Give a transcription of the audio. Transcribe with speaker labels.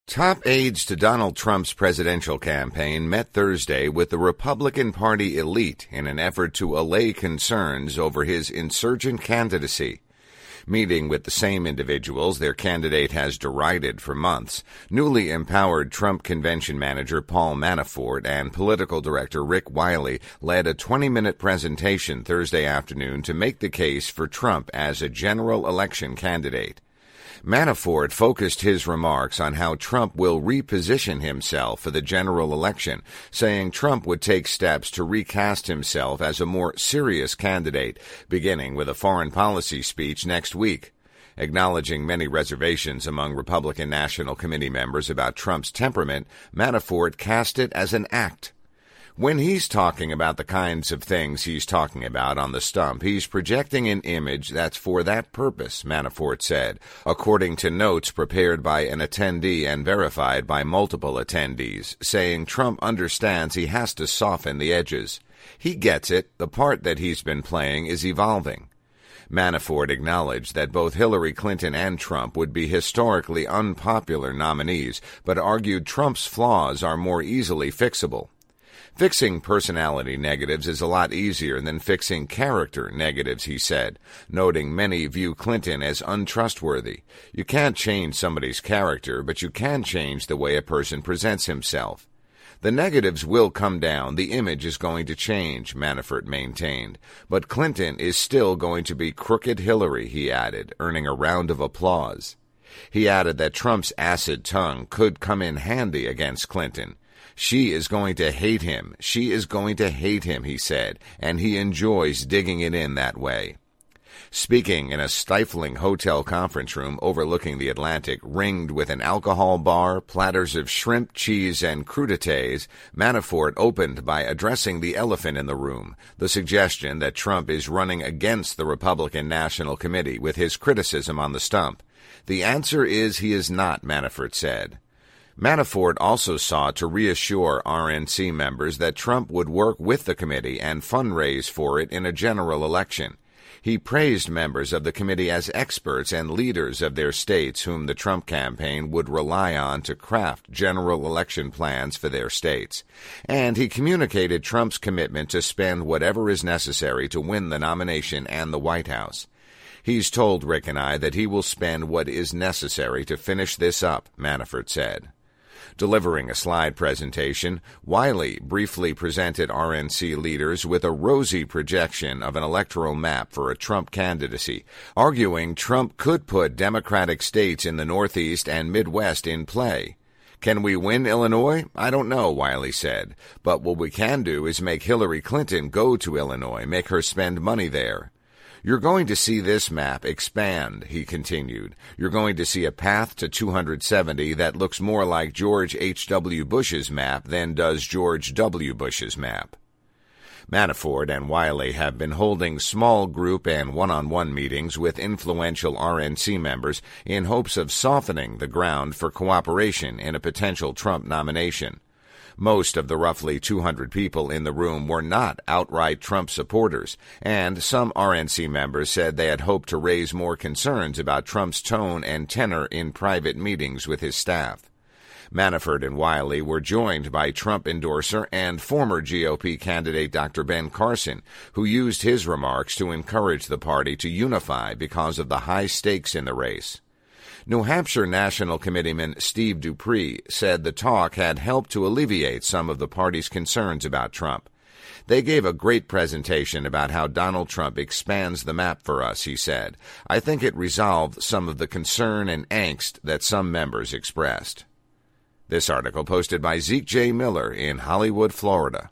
Speaker 1: Top aides to Donald Trump's presidential campaign met Thursday with the Republican Party elite in an effort to allay concerns over his insurgent candidacy. Meeting with the same individuals their candidate has derided for months, newly empowered Trump convention manager Paul Manafort and political director Rick Wiley led a 20-minute presentation Thursday afternoon to make the case for Trump as a general election candidate. Manafort focused his remarks on how Trump will reposition himself for the general election, saying Trump would take steps to recast himself as a more serious candidate, beginning with a foreign policy speech next week. Acknowledging many reservations among Republican National Committee members about Trump's temperament, Manafort cast it as an act. When he's talking about the kinds of things he's talking about on the stump, he's projecting an image that's for that purpose, Manafort said, according to notes prepared by an attendee and verified by multiple attendees, saying Trump understands he has to soften the edges. He gets it. The part that he's been playing is evolving. Manafort acknowledged that both Hillary Clinton and Trump would be historically unpopular nominees, but argued Trump's flaws are more easily fixable. Fixing personality negatives is a lot easier than fixing character negatives, he said, noting many view Clinton as untrustworthy. You can't change somebody's character, but you can change the way a person presents himself. The negatives will come down. The image is going to change, Manafort maintained. But Clinton is still going to be crooked Hillary, he added, earning a round of applause. He added that Trump's acid tongue could come in handy against Clinton. She is going to hate him. She is going to hate him, he said, and he enjoys digging it in that way. Speaking in a stifling hotel conference room overlooking the Atlantic, ringed with an alcohol bar, platters of shrimp, cheese, and crudités, Manafort opened by addressing the elephant in the room, the suggestion that Trump is running against the Republican National Committee with his criticism on the stump. The answer is he is not, Manafort said. Manafort also sought to reassure RNC members that Trump would work with the committee and fundraise for it in a general election. He praised members of the committee as experts and leaders of their states whom the Trump campaign would rely on to craft general election plans for their states. And he communicated Trump's commitment to spend whatever is necessary to win the nomination and the White House. He's told Rick and I that he will spend what is necessary to finish this up, Manafort said. Delivering a slide presentation, Wiley briefly presented RNC leaders with a rosy projection of an electoral map for a Trump candidacy, arguing Trump could put Democratic states in the Northeast and Midwest in play. Can we win Illinois? I don't know, Wiley said. But what we can do is make Hillary Clinton go to Illinois, make her spend money there. You're going to see this map expand, he continued. You're going to see a path to 270 that looks more like George H.W. Bush's map than does George W. Bush's map. Manafort and Wiley have been holding small group and one-on-one meetings with influential RNC members in hopes of softening the ground for cooperation in a potential Trump nomination. Most of the roughly 200 people in the room were not outright Trump supporters, and some RNC members said they had hoped to raise more concerns about Trump's tone and tenor in private meetings with his staff. Manafort and Wiley were joined by Trump endorser and former GOP candidate Dr. Ben Carson, who used his remarks to encourage the party to unify because of the high stakes in the race. New Hampshire National Committeeman Steve Dupree said the talk had helped to alleviate some of the party's concerns about Trump. They gave a great presentation about how Donald Trump expands the map for us, he said. I think it resolved some of the concern and angst that some members expressed. This article posted by Zeke J. Miller in Hollywood, Florida.